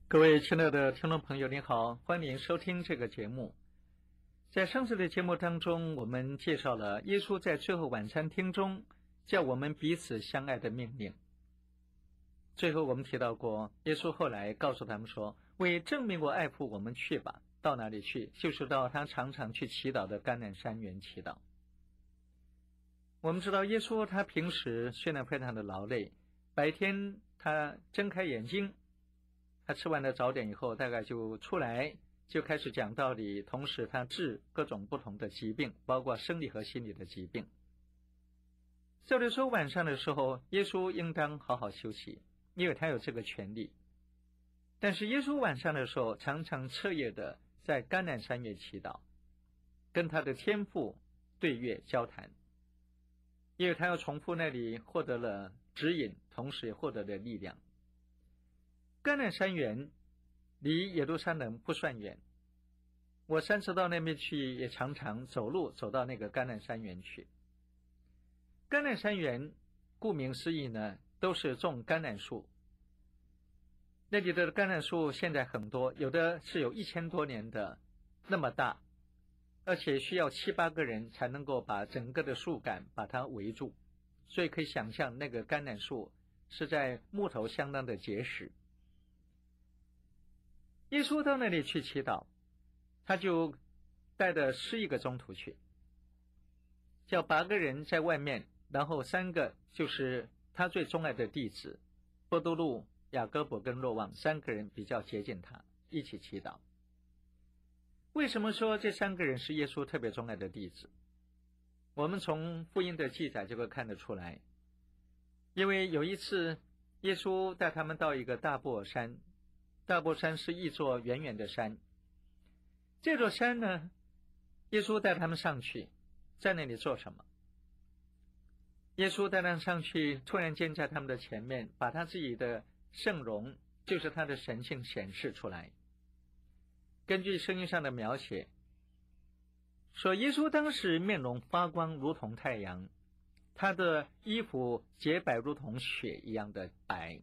各位亲爱的听众朋友，你好，欢迎收听这个节目。在上次的节目当中，我们介绍了耶稣在最后晚餐厅中叫我们彼此相爱的命令。最后我们提到过，耶稣后来告诉他们说，为证明我爱父，我们去吧。到哪里去？就是到他常常去祈祷的橄榄山园祈祷。我们知道耶稣他平时虽然非常的劳累，白天他睁开眼睛，他吃完了早点以后，大概就出来就开始讲道理，同时他治各种不同的疾病，包括生理和心理的疾病。照理说晚上的时候，耶稣应当好好休息，因为他有这个权利。但是耶稣晚上的时候常常彻夜的在橄榄山园祈祷，跟他的天父对月交谈，因为他要从父那里获得了指引，同时也获得了力量。橄榄山园离耶路撒冷不算远，我3次到那边去，也常常走路走到那个橄榄山园去。橄榄山园顾名思义呢，都是种橄榄树。那里的橄榄树现在很多，有的是有1000多年的那么大，而且需要7、8个人才能够把整个的树干把它围住，所以可以想象那个橄榄树是在木头相当的结实。耶稣到那里去祈祷，他就带着11个宗徒去，叫8个人在外面，然后3个就是他最钟爱的弟子，伯多禄、雅各伯跟若望，3个人比较接近他，一起祈祷。为什么说这3个人是耶稣特别钟爱的弟子？我们从福音的记载就会看得出来。因为有一次耶稣带他们到一个大布尔山，大布尔山是一座远远的山。这座山呢，耶稣带他们上去，在那里做什么？耶稣带他们上去，突然间在他们的前面把他自己的圣容，就是他的神性显示出来。根据圣经上的描写说，耶稣当时面容发光如同太阳，他的衣服洁白如同雪一样的白。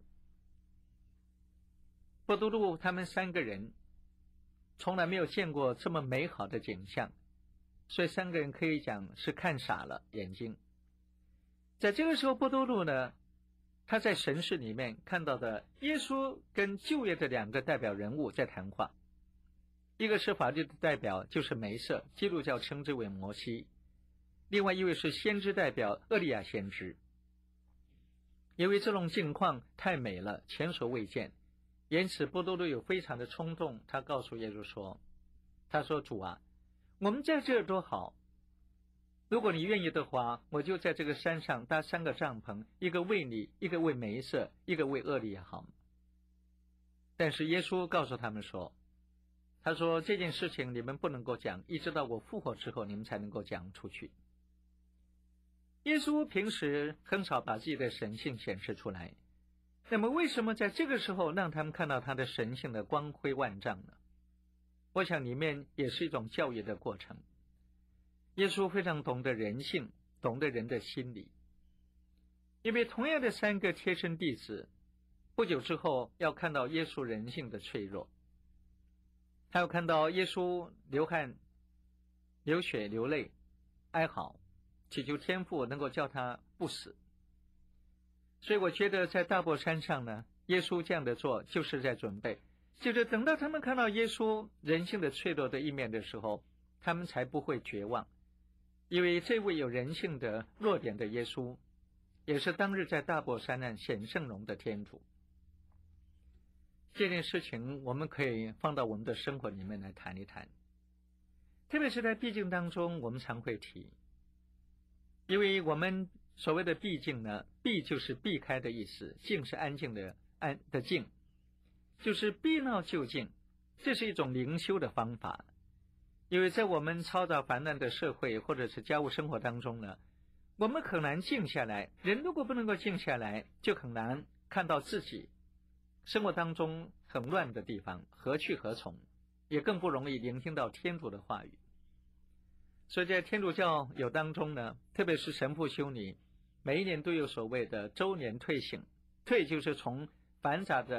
伯多禄他们3个人从来没有见过这么美好的景象，所以3个人可以讲是看傻了眼睛。在这个时候，伯多禄呢，他在神视里面看到的耶稣跟旧约的2个代表人物在谈话，一个是法律的代表，就是梅瑟，基督教称之为摩西；另外一位是先知代表，厄利亚先知。因为这种境况太美了，前所未见，因此伯多禄有非常的冲动，他告诉耶稣说，他说，主啊，我们在这儿多好，如果你愿意的话，我就在这个山上搭3个帐篷，一个为你，一个为梅瑟，一个为厄利亚，好吗？但是耶稣告诉他们说，他说这件事情你们不能够讲，一直到我复活之后你们才能够讲出去。耶稣平时很少把自己的神性显示出来，那么为什么在这个时候让他们看到他的神性的光辉万丈呢？我想里面也是一种教育的过程。耶稣非常懂得人性，懂得人的心理。因为同样的3个贴身弟子，不久之后要看到耶稣人性的脆弱，他要看到耶稣流汗、流血、流泪、哀嚎，祈求天父能够叫他不死。所以我觉得在大伯山上呢，耶稣这样的做就是在准备，就是等到他们看到耶稣人性的脆弱的一面的时候，他们才不会绝望。因为这位有人性的弱点的耶稣，也是当日在大伯山上显圣容的天主。这件事情我们可以放到我们的生活里面来谈一谈，特别是在避静当中我们常会提。因为我们所谓的避静呢，避就是避开的意思，静是安静的静，就是避闹就静，这是一种灵修的方法。因为在我们嘈杂烦乱的社会或者是家务生活当中呢，我们很难静下来，人如果不能够静下来，就很难看到自己生活当中很乱的地方何去何从，也更不容易聆听到天主的话语。所以在天主教友当中呢，特别是神父修女，每一年都有所谓的周年退省，退就是从繁杂的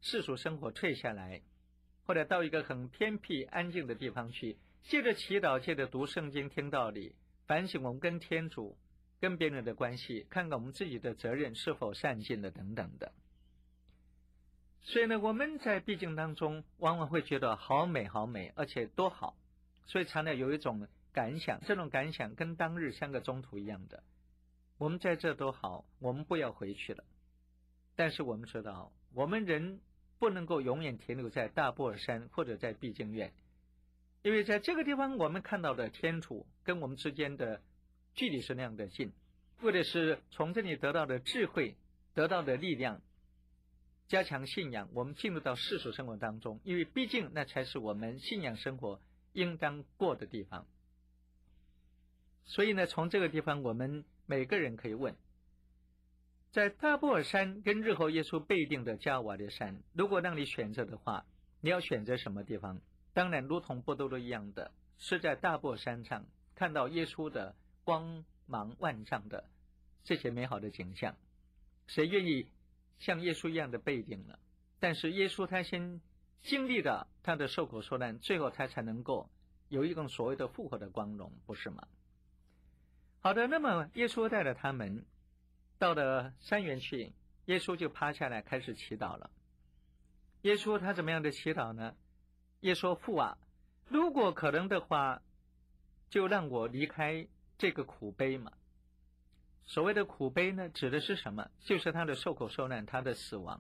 世俗生活退下来，或者到一个很偏僻安静的地方去，借着祈祷，借着读圣经听道理，反省我们跟天主跟别人的关系，看看我们自己的责任是否善尽了等等的。所以呢，我们在闭经当中往往会觉得好美好美，而且多好，所以常常有一种感想，这种感想跟当日像个中途一样的，我们在这都好，我们不要回去了。但是我们知道，我们人不能够永远停留在大布尔山或者在闭经院，因为在这个地方我们看到的天主跟我们之间的距离是那样的近，为的是从这里得到的智慧，得到的力量，加强信仰，我们进入到世俗生活当中，因为毕竟那才是我们信仰生活应当过的地方。所以呢，从这个地方我们每个人可以问，在大布尔山跟日后耶稣被定的加瓦列山，如果让你选择的话，你要选择什么地方？当然如同波多罗一样的，是在大布尔山上看到耶稣的光芒万丈的这些美好的景象。谁愿意像耶稣一样的被定呢？但是耶稣他先经历了他的受苦受难，最后他才能够有一种所谓的复活的光荣，不是吗？好的，那么耶稣带着他们到了山园去，耶稣就趴下来开始祈祷了。耶稣他怎么样的祈祷呢？耶稣说，父啊，如果可能的话，就让我离开这个苦杯嘛。所谓的苦杯呢，指的是什么？就是他的受苦受难，他的死亡。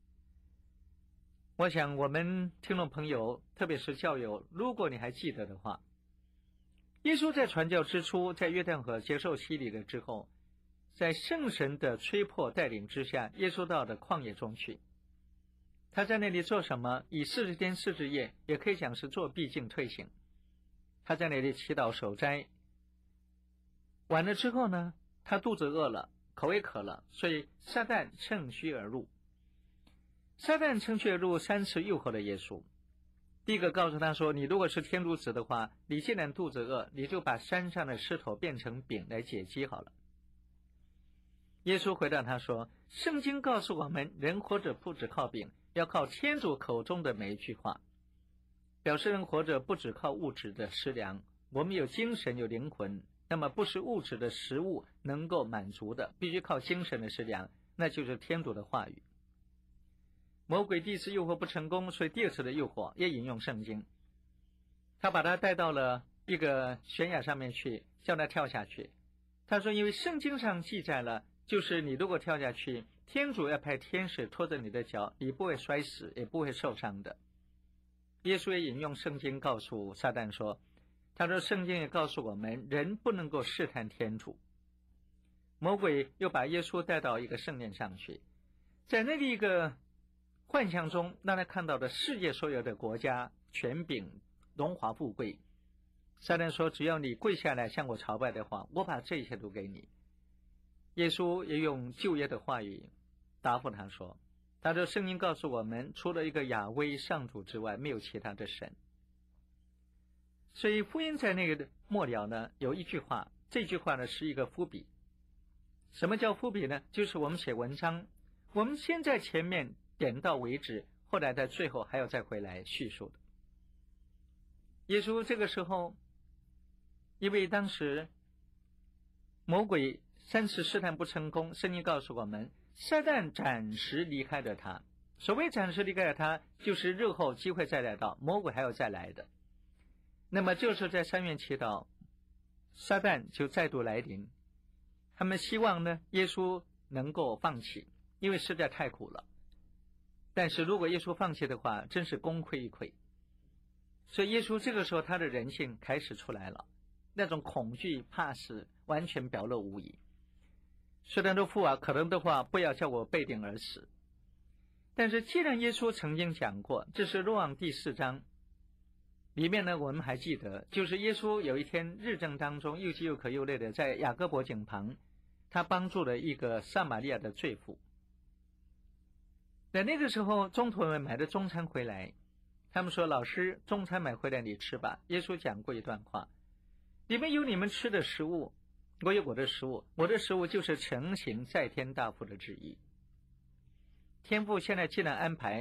我想我们听众朋友，特别是教友，如果你还记得的话，耶稣在传教之初，在约旦河接受洗礼了之后，在圣神的催迫带领之下，耶稣到了旷野中去。他在那里做什么？以40天40夜，也可以讲是做闭境退行。他在那里祈祷守斋。完了之后呢，他肚子饿了，口也渴了，所以撒旦趁虚而入。撒旦趁虚而入3次诱惑了耶稣。第一个告诉他说，你如果是天主子的话，你既然肚子饿，你就把山上的石头变成饼来解饥好了。耶稣回答他说，圣经告诉我们，人活着不只靠饼，要靠天主口中的每一句话，表示人活着不只靠物质的食粮，我们有精神有灵魂，那么不是物质的食物能够满足的，必须靠精神的食粮，那就是天主的话语。魔鬼第一次诱惑不成功，所以第二次的诱惑也引用圣经，他把他带到了一个悬崖上面去，叫他跳下去。他说，因为圣经上记载了，就是你如果跳下去，天主要派天使拖着你的脚，你不会摔死，也不会受伤的。耶稣也引用圣经告诉撒旦说，他说圣经也告诉我们，人不能够试探天主。魔鬼又把耶稣带到一个圣殿上去，在那里一个幻象中让他看到的世界所有的国家权柄荣华富贵。撒旦说，只要你跪下来向我朝拜的话，我把这一切都给你。耶稣也用旧约的话语答复他说，他说圣经告诉我们，除了一个亚威上主之外，没有其他的神。所以福音在那个末了呢，有一句话，这句话呢是一个伏笔。什么叫伏笔呢？就是我们写文章，我们先在前面点到为止，后来在最后还要再回来叙述的。耶稣这个时候，因为当时魔鬼3次试探不成功，圣经告诉我们，撒旦暂时离开了他。所谓暂时离开了他，就是日后机会再来到，魔鬼还要再来的。那么就是在山园祈祷，撒旦就再度来临。他们希望呢，耶稣能够放弃，因为实在太苦了。但是如果耶稣放弃的话，真是功亏一篑。所以耶稣这个时候他的人性开始出来了，那种恐惧怕死完全表露无遗。虽然说父啊，可能的话不要叫我背顶而死，但是既然耶稣曾经讲过，这是若望第4章里面呢，我们还记得，就是耶稣有一天日正当中又饥又渴又累的在雅各伯井旁，他帮助了一个撒玛利亚的罪妇。在那个时候，中途们买的中餐回来，他们说，老师，中餐买回来你吃吧。耶稣讲过一段话，里面有你们吃的食物，我有我的食物，我的食物就是承行在天大父的旨意。天父现在既然安排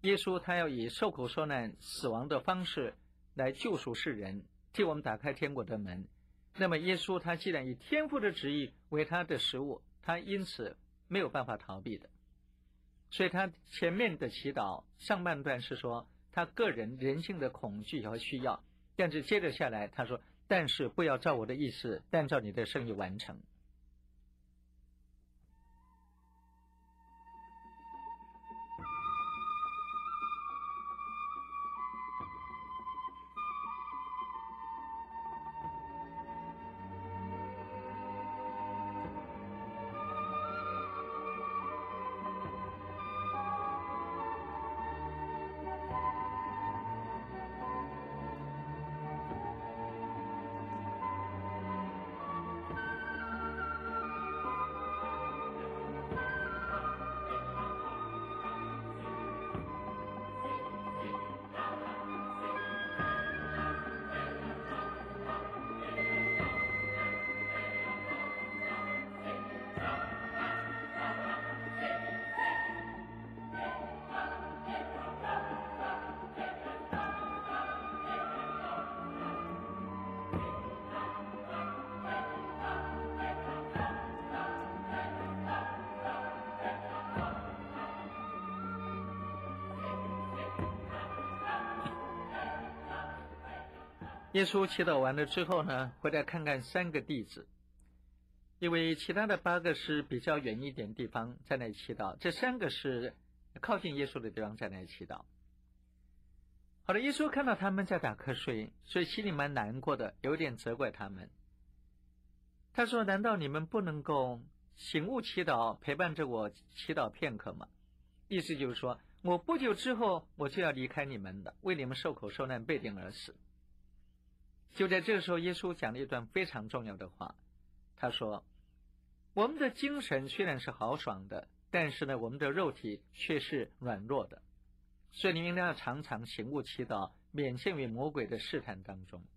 耶稣他要以受苦受难死亡的方式来救赎世人，替我们打开天国的门。那么耶稣他既然以天父的旨意为他的食物，他因此没有办法逃避的。所以他前面的祈祷上半段是说他个人人性的恐惧和需要，但是接着下来他说，但是不要照我的意思，但照你的圣意完成。耶稣祈祷完了之后呢，回来看看3个弟子，因为其他的8个是比较远一点地方在那里祈祷，这3个是靠近耶稣的地方在那里祈祷。好了，耶稣看到他们在打瞌睡，所以心里蛮难过的，有点责怪他们。他说，难道你们不能够醒悟祈祷，陪伴着我祈祷片刻吗？意思就是说，我不久之后我就要离开你们的，为你们受苦受难，被钉而死。就在这个时候，耶稣讲了一段非常重要的话，他说，我们的精神虽然是豪爽的，但是呢，我们的肉体却是软弱的，所以你们应该要常常醒悟祈祷，免陷于魔鬼的试探当中。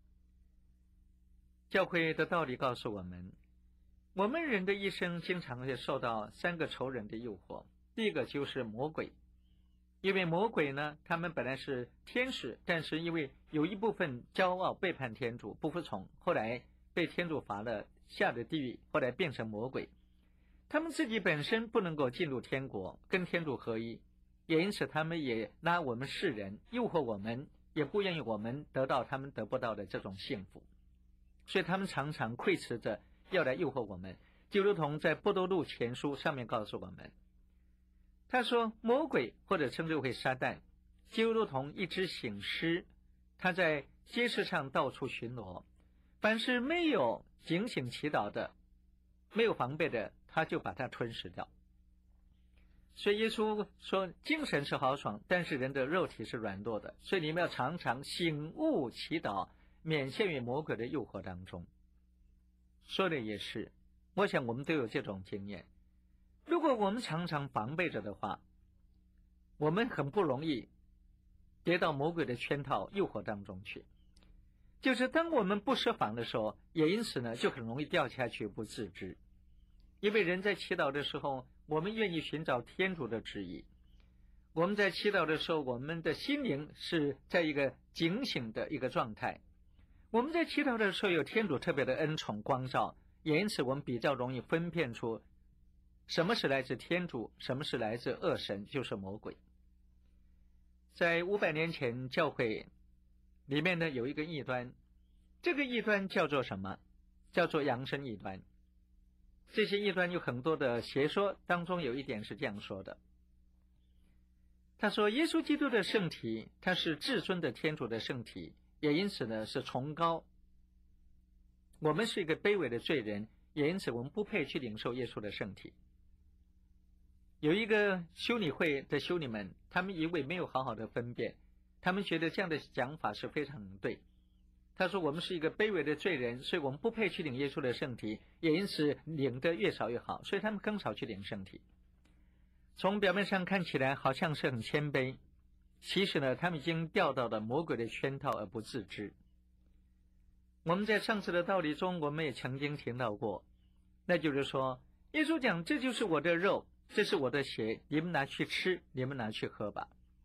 教会的道理告诉我们，我们人的一生经常会受到3个仇人的诱惑。第一个就是魔鬼，因为魔鬼呢，他们本来是天使，但是因为有一部分骄傲背叛天主，不服从，后来被天主罚了，下了地狱，后来变成魔鬼。他们自己本身不能够进入天国，跟天主合一，也因此他们也拉我们世人，诱惑我们，也不愿意我们得到他们得不到的这种幸福。所以他们常常窥伺着要来诱惑我们，就如同在伯多禄前书上面告诉我们，他说魔鬼或者称之为撒旦，就如同一只醒狮，他在街市上到处巡逻，凡是没有警醒祈祷的，没有防备的，他就把它吞噬掉。所以耶稣说，精神是豪爽，但是人的肉体是软弱的，所以你们要常常醒悟祈祷，免陷于魔鬼的诱惑当中。说的也是，我想我们都有这种经验。如果我们常常防备着的话，我们很不容易跌到魔鬼的圈套诱惑当中去。就是当我们不设防的时候，也因此呢，就很容易掉下去不自知。因为人在祈祷的时候，我们愿意寻找天主的旨意。我们在祈祷的时候，我们的心灵是在一个警醒的一个状态。我们在祈祷的时候，有天主特别的恩宠光照，也因此我们比较容易分辨出什么是来自天主，什么是来自恶神，就是魔鬼。在500年前教会里面呢，有一个异端，这个异端叫做什么？叫做扬升异端。这些异端有很多的邪说，当中有一点是这样说的，他说耶稣基督的圣体，他是至尊的天主的圣体，也因此呢是崇高，我们是一个卑微的罪人，也因此我们不配去领受耶稣的圣体。有一个修女会的修女们，他们以为没有好好的分辨，他们觉得这样的讲法是非常对。他说我们是一个卑微的罪人，所以我们不配去领耶稣的圣体，也因此领得越少越好，所以他们更少去领圣体。从表面上看起来好像是很谦卑，其实呢他们已经掉到了魔鬼的圈套而不自知。我们在上次的道理中，我们也曾经听到过，那就是说耶稣讲，这就是我的肉，这是我的血，你们拿去吃，你们拿去喝吧。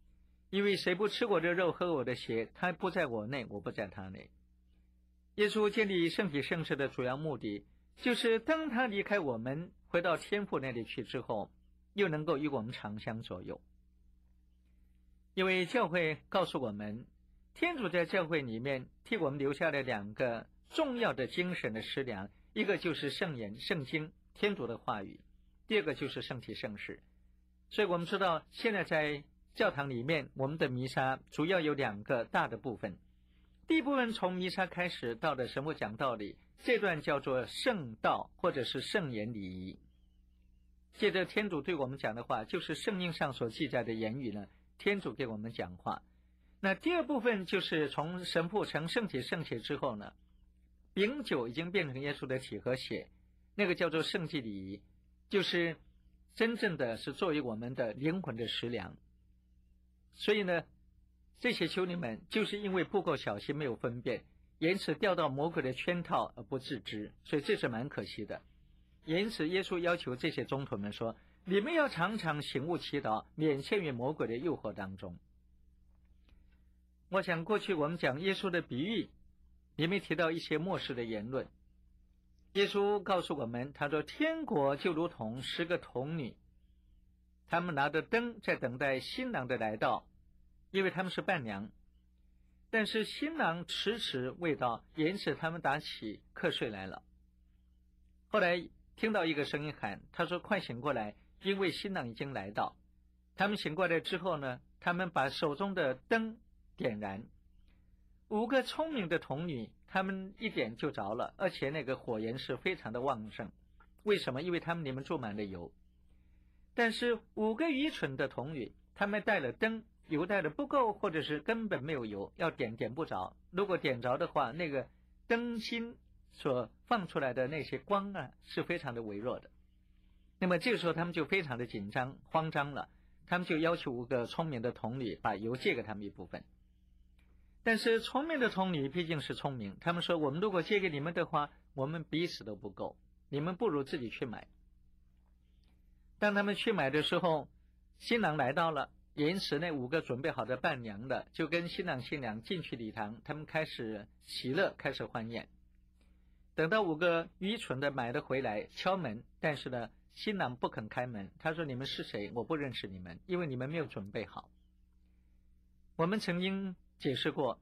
因为谁不吃我的肉喝我的血，他不在我内，我不在他内。耶稣建立圣体圣事的主要目的，就是当他离开我们回到天父那里去之后，又能够与我们长相左右。因为教会告诉我们，天主在教会里面替我们留下了2个重要的精神的食粮，一个就是圣言、圣经，天主的话语，第二个就是圣体圣事。所以我们知道现在在教堂里面，我们的弥撒主要有2个大的部分。第一部分从弥撒开始到的神父讲道理，这段叫做圣道或者是圣言礼仪。接着天主对我们讲的话，就是圣经上所记载的言语呢，天主给我们讲话。那第二部分就是从神父成圣体圣血之后呢，饼酒已经变成耶稣的体和血，那个叫做圣祭礼仪，就是真正的是作为我们的灵魂的食粮。所以呢，这些修女们就是因为不够小心，没有分辨，因此掉到魔鬼的圈套而不自知，所以这是蛮可惜的。因此耶稣要求这些宗徒们说，你们要常常醒悟祈祷，免陷于魔鬼的诱惑当中。我想过去我们讲耶稣的比喻，里面提到一些末世的言论。耶稣告诉我们，他说天国就如同10个童女，他们拿着灯在等待新郎的来到，因为他们是伴娘。但是新郎迟迟未到，因此他们打起瞌睡来了。后来听到一个声音喊，他说快醒过来，因为新郎已经来到。他们醒过来之后呢，他们把手中的灯点燃。5个聪明的童女，他们一点就着了，而且那个火焰是非常的旺盛。为什么？因为他们里面注满了油。但是5个愚蠢的童女，他们带了灯，油带的不够，或者是根本没有油，要点不着。如果点着的话，那个灯芯所放出来的那些光啊，是非常的微弱的。那么这个时候他们就非常的紧张慌张了，他们就要求5个聪明的童女把油借给他们一部分。但是聪明的童女毕竟是聪明，他们说我们如果借给你们的话，我们彼此都不够，你们不如自己去买。当他们去买的时候，新郎来到了，因此那5个准备好的伴娘的就跟新郎新娘进去礼堂，他们开始喜乐，开始欢宴。等到5个愚蠢的买了回来敲门，但是呢新郎不肯开门，他说你们是谁？我不认识你们，因为你们没有准备好。我们曾经解释过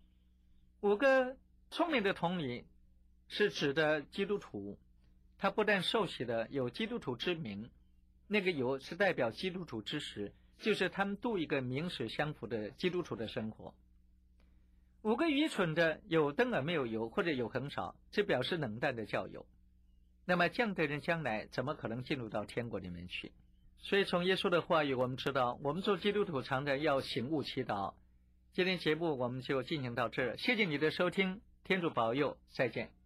，5个聪明的童女是指的基督徒，他不但受洗的有基督徒之名，那个油是代表基督徒之实，就是他们度一个名实相符的基督徒的生活。5个愚蠢的有灯而没有油，或者有很少，这表示冷淡的教友。那么这样的人将来怎么可能进入到天国里面去？所以从耶稣的话语我们知道，我们做基督徒常常要醒悟祈祷。今天节目我们就进行到这儿，谢谢你的收听，天主保佑，再见。